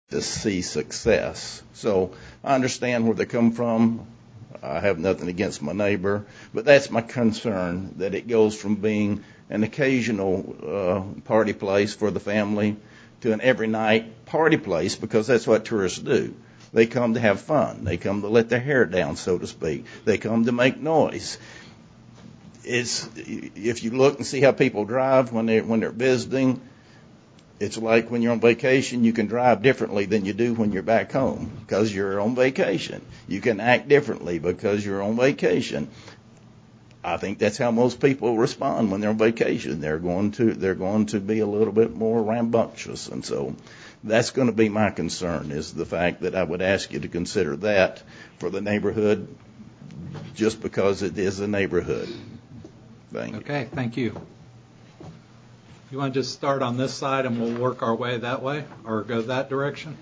to see success. So I understand where they come from. I have nothing against my neighbor, but that's my concern, that it goes from being an occasional party place for the family to an every night party place, because that's what tourists do. They come to have fun. They come to let their hair down, so to speak. They come to make noise. If you look and see how people drive when they're visiting, it's like when you're on vacation, you can drive differently than you do when you're back home because you're on vacation. You can act differently because you're on vacation. I think that's how most people respond when they're on vacation. They're going to be a little bit more rambunctious, and so that's going to be my concern, is the fact that I would ask you to consider that for the neighborhood, just because it is a neighborhood. Thank you. Okay, thank you. You want to just start on this side and we'll work our way that way, or go that direction?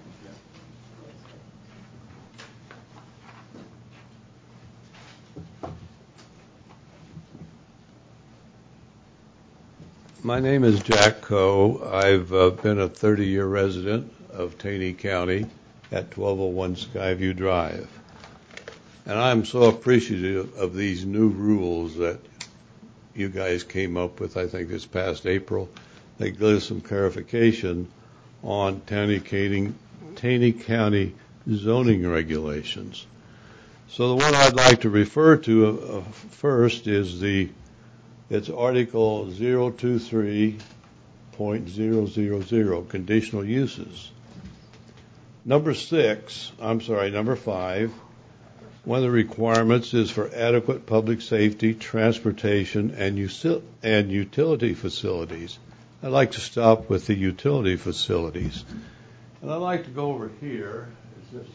My name is Jack Coe. I've been a 30-year resident of Taney County at 1201 Skyview Drive. And I'm so appreciative of these new rules that you guys came up with, I think, this past April. They give us some clarification on Taney County zoning regulations. So the one I'd like to refer to first is it's Article 023.000, conditional uses. Number 5, one of the requirements is for adequate public safety, transportation, and utility facilities. I'd like to stop with the utility facilities. And I'd like to go over here. It's just,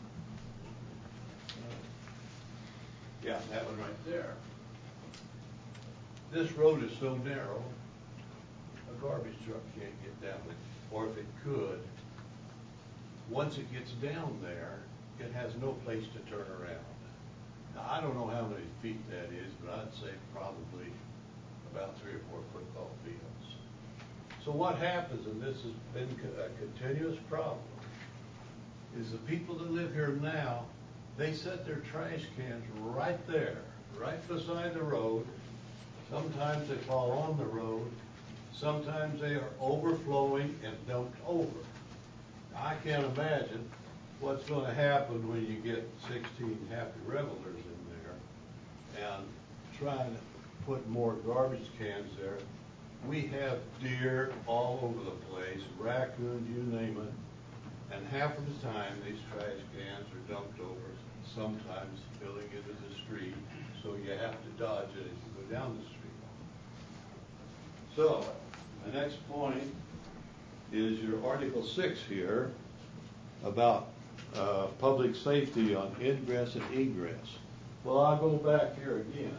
that one right there. This road is so narrow, a garbage truck can't get down it. Or if it could, once it gets down there, it has no place to turn around. Now, I don't know how many feet that is, but I'd say probably about 3 or 4 football fields. So what happens, and this has been a continuous problem, is the people that live here now, they set their trash cans right there, right beside the road. Sometimes they fall on the road. Sometimes they are overflowing and dumped over. Now, I can't imagine what's going to happen when you get 16 happy revelers in there and trying to put more garbage cans there. We have deer all over the place, raccoons, you name it, and half of the time these trash cans are dumped over, sometimes spilling into the street, so you have to dodge it as you go down the street. So, the next point is your Article 6 here about public safety on ingress and egress. Well, I'll go back here again.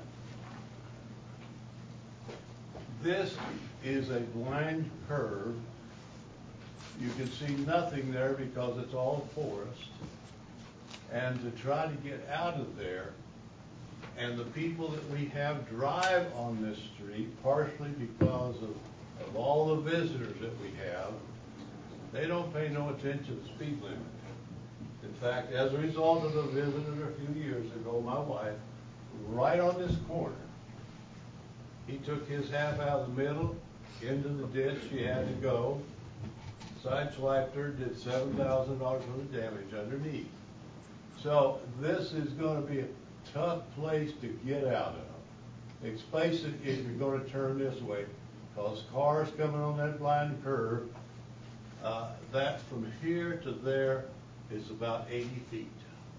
This is a blind curve. You can see nothing there because it's all forest. And to try to get out of there, and the people that we have drive on this street, partially because of all the visitors that we have, they don't pay no attention to the speed limit. In fact, as a result of the visitor a few years ago, my wife, right on this corner, he took his half out of the middle, into the ditch she had to go, sideswiped her, did $7,000 worth of damage underneath. So this is going to be a tough place to get out of, especially if you're going to turn this way, because cars coming on that blind curve, that from here to there is about 80 feet.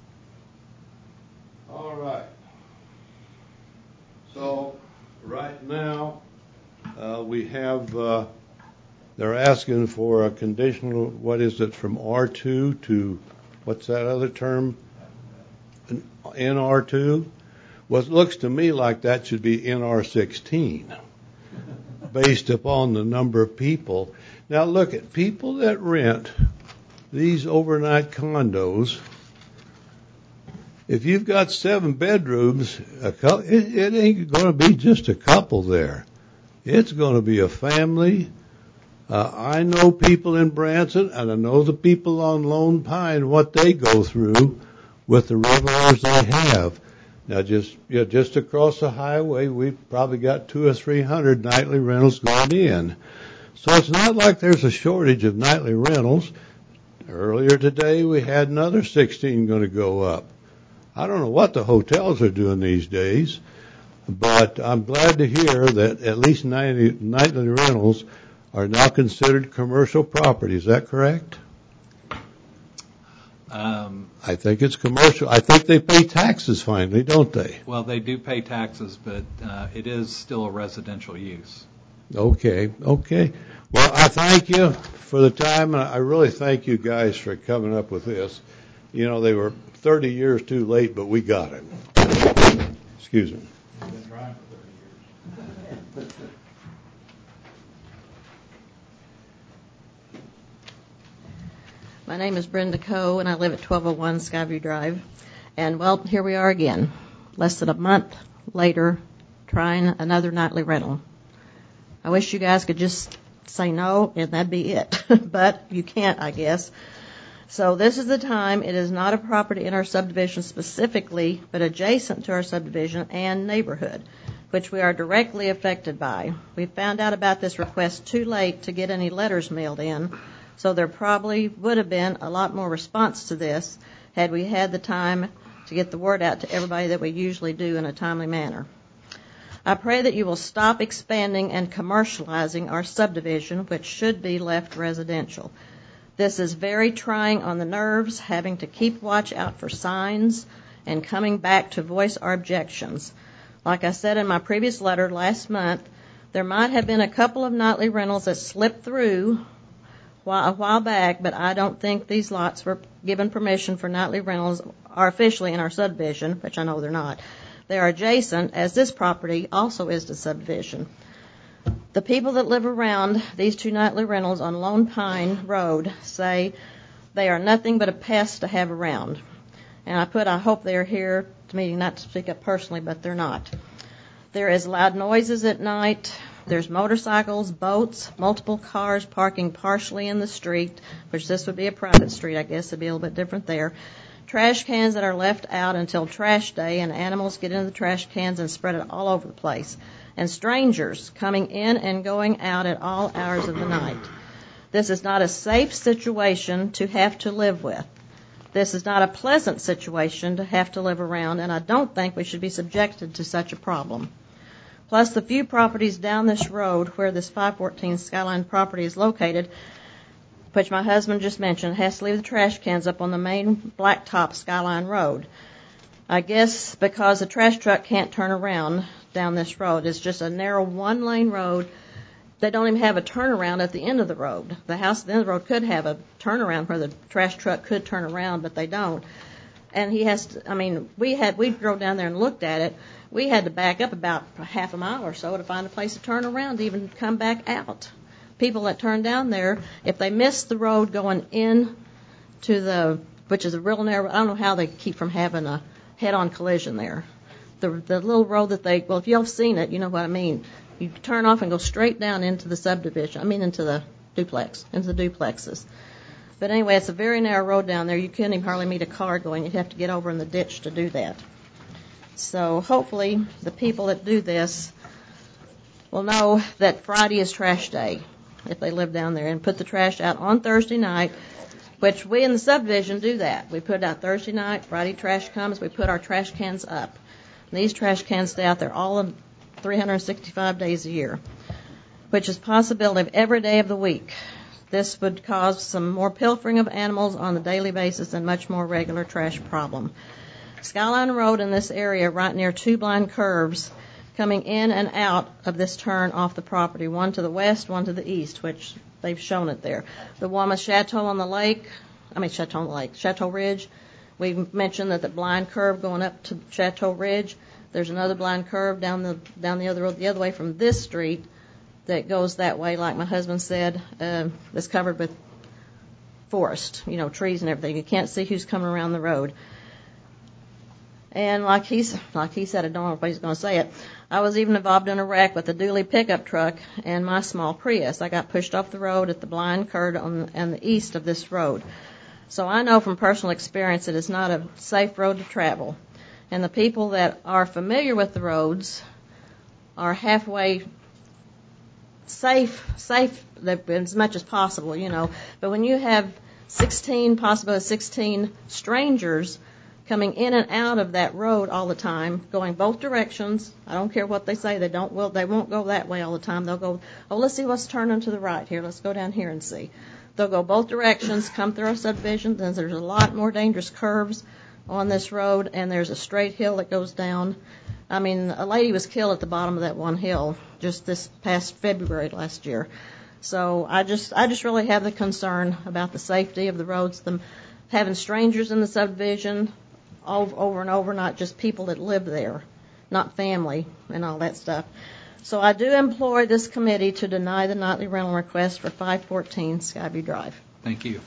All right. So right now we have, they're asking for a conditional, what is it, from R2 to, what's that other term? NR2? Well, it looks to me like that should be NR16, based upon the number of people. Now look at people that rent these overnight condos. If you've got 7 bedrooms, it ain't going to be just a couple there. It's going to be a family, I know people in Branson, and I know the people on Lone Pine, what they go through with the revelers they have. Now, just across the highway, we've probably got 200 or 300 nightly rentals going in. So it's not like there's a shortage of nightly rentals. Earlier today, we had another 16 going to go up. I don't know what the hotels are doing these days, but I'm glad to hear that at least 90 nightly rentals are now considered commercial property. Is that correct? I think it's commercial. I think they pay taxes finally, don't they? Well, they do pay taxes, but it is still a residential use. Okay. Well, I thank you for the time, and I really thank you guys for coming up with this. You know, they were 30 years too late, but we got it. Excuse me. I've been trying for 30 years. My name is Brenda Coe, and I live at 1201 Skyview Drive. And, well, here we are again, less than a month later, trying another nightly rental. I wish you guys could just say no, and that'd be it. But you can't, I guess. So this is the time. It is not a property in our subdivision specifically, but adjacent to our subdivision and neighborhood, which we are directly affected by. We found out about this request too late to get any letters mailed in, so there probably would have been a lot more response to this had we had the time to get the word out to everybody that we usually do in a timely manner. I pray that you will stop expanding and commercializing our subdivision, which should be left residential. This is very trying on the nerves, having to keep watch out for signs and coming back to voice our objections. Like I said in my previous letter last month, there might have been a couple of nightly rentals that slipped through a while back, but I don't think these lots were given permission for nightly rentals are officially in our subdivision, which I know they're not. They are adjacent, as this property also is to subdivision. The people that live around these two nightly rentals on Lone Pine Road say they are nothing but a pest to have around. And I hope they are here to me, not to speak up personally, but they're not. There is loud noises at night. There's motorcycles, boats, multiple cars parking partially in the street, which this would be a private street, I guess it'd be a little bit different there. Trash cans that are left out until trash day, and animals get into the trash cans and spread it all over the place. And strangers coming in and going out at all hours of the night. This is not a safe situation to have to live with. This is not a pleasant situation to have to live around, and I don't think we should be subjected to such a problem. Plus, the few properties down this road where this 514 Skyline property is located, which my husband just mentioned, has to leave the trash cans up on the main blacktop Skyline Road. I guess because the trash truck can't turn around down this road. It's just a narrow one-lane road. They don't even have a turnaround at the end of the road. The house at the end of the road could have a turnaround where the trash truck could turn around, but they don't. And he has to, we drove down there and looked at it. We had to back up about half a mile or so to find a place to turn around to even come back out. People that turn down there, if they miss the road going in to which is a real narrow, I don't know how they keep from having a head-on collision there. The little road that if y'all have seen it, you know what I mean. You turn off and go straight down into the subdivision, into the duplexes. But anyway, it's a very narrow road down there. You couldn't even hardly meet a car going. You'd have to get over in the ditch to do that. So hopefully the people that do this will know that Friday is trash day if they live down there, and put the trash out on Thursday night, which we in the subdivision do that. We put it out Thursday night. Friday trash comes. We put our trash cans up. And these trash cans stay out there all of 365 days a year, which is a possibility of every day of the week. This would cause some more pilfering of animals on a daily basis and much more regular trash problem. Skyline Road in this area, right near two blind curves, coming in and out of this turn off the property, one to the west, one to the east, which they've shown it there. The one with Chateau Ridge. We mentioned that the blind curve going up to Chateau Ridge. There's another blind curve down the other road, the other way from this street that goes that way, like my husband said, that's covered with forest, trees and everything. You can't see who's coming around the road. And like he said, I don't know if he's going to say it, I was even involved in a wreck with a dually pickup truck and my small Prius. I got pushed off the road at the blind curve on the east of this road. So I know from personal experience that it's not a safe road to travel. And the people that are familiar with the roads are halfway safe as much as possible, you know. But when you have 16 strangers coming in and out of that road all the time, going both directions, I don't care what they say, they won't go that way all the time. They'll go, oh, let's see what's turning to the right here. Let's go down here and see. They'll go both directions, come through our subdivision, and there's a lot more dangerous curves on this road, and there's a straight hill that goes down. I mean, a lady was killed at the bottom of that one hill just this past February last year. So I just really have the concern about the safety of the roads, them having strangers in the subdivision over and over, not just people that live there, not family and all that stuff. So I do implore this committee to deny the nightly rental request for 514 Skyview Drive. Thank you.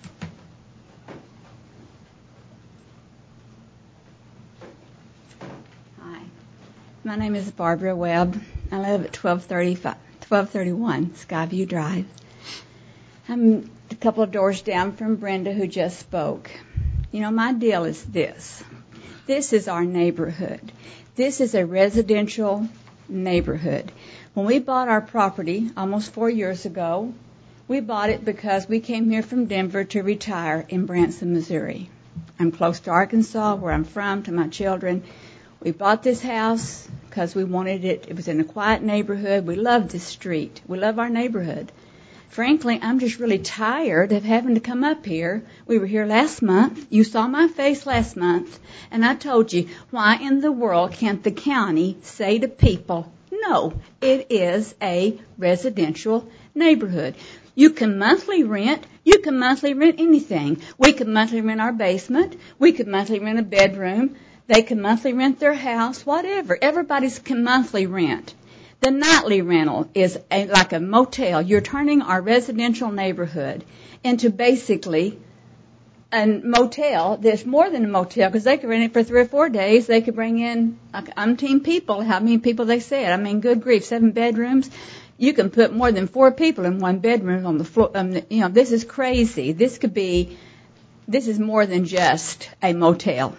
Hi, my name is Barbara Webb. I live at 1231 Skyview Drive. I'm a couple of doors down from Brenda, who just spoke. You know, my deal is this. This is our neighborhood. This is a residential neighborhood. When we bought our property almost 4 years ago, we bought it because we came here from Denver to retire in Branson, Missouri. I'm close to Arkansas, where I'm from, to my children. We bought this house because we wanted it. It was in a quiet neighborhood. We love this street. We love our neighborhood. Frankly, I'm just really tired of having to come up here. We were here last month. You saw my face last month. And I told you, why in the world can't the county say to people, no, it is a residential neighborhood. You can monthly rent. You can monthly rent anything. We can monthly rent our basement. We could monthly rent a bedroom. They can monthly rent their house, whatever. Everybody can monthly rent. The nightly rental is like a motel. You're turning our residential neighborhood into basically a motel. There's more than a motel because they could rent it for 3 or 4 days. They could bring in like umpteen people. How many people they said? I mean, good grief, 7 bedrooms. You can put more than 4 people in one bedroom on the floor. This is crazy. This is more than just a motel.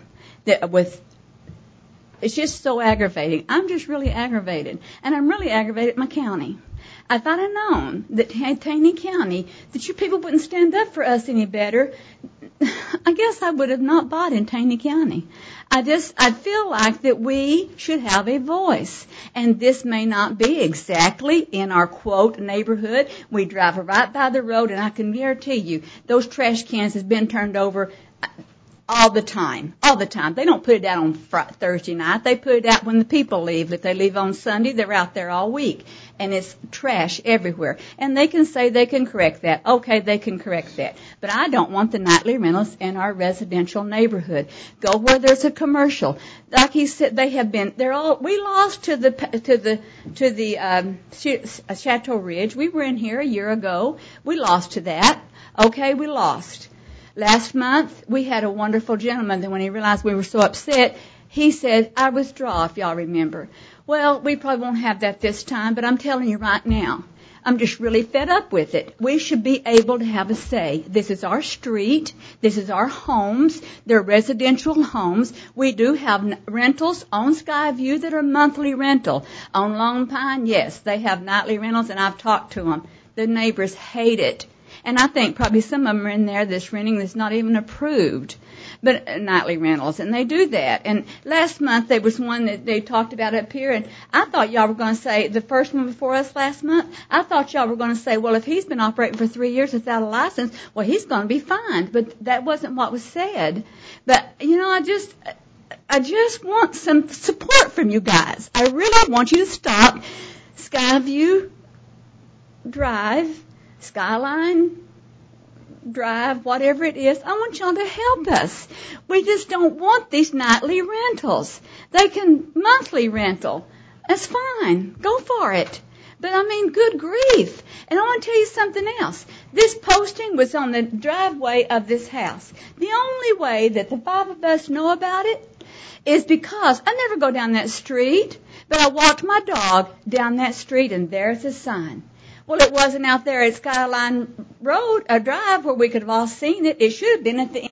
It's just so aggravating. I'm just really aggravated. And I'm really aggravated at my county. If I'd have known that Taney County, that you people wouldn't stand up for us any better, I guess I would have not bought in Taney County. I feel like that we should have a voice. And this may not be exactly in our, quote, neighborhood. We drive right by the road, and I can guarantee you those trash cans has been turned over all the time. They don't put it out on Thursday night. They put it out when the people leave. If they leave on Sunday, they're out there all week. And it's trash everywhere. And they can say they can correct that. Okay, they can correct that. But I don't want the nightly rentals in our residential neighborhood. Go where there's a commercial. Like he said, we lost to the Chateau Ridge. We were in here a year ago. We lost to that. Okay, we lost. Last month, we had a wonderful gentleman that when he realized we were so upset, he said, I withdraw, if y'all remember. Well, we probably won't have that this time, but I'm telling you right now, I'm just really fed up with it. We should be able to have a say. This is our street. This is our homes. They're residential homes. We do have rentals on Skyview that are monthly rental. On Lone Pine, yes, they have nightly rentals, and I've talked to them. The neighbors hate it. And I think probably some of them are in there that's renting that's not even approved, but nightly rentals, and they do that. And last month there was one that they talked about up here, and I thought y'all were going to say, the first one before us last month, I thought y'all were going to say, well, if he's been operating for 3 years without a license, well, he's going to be fined. But that wasn't what was said. But, I just want some support from you guys. I really want you to stop Skyview Drive, Skyline Drive, whatever it is. I want y'all to help us. We just don't want these nightly rentals. They can monthly rental. That's fine. Go for it. But good grief. And I want to tell you something else. This posting was on the driveway of this house. The only way that the 5 of us know about it, is because I never go down that street, but I walked my dog down that street, and there's a sign. Well, it wasn't out there at Skyline Road, a drive, where we could have all seen it. It should have been at the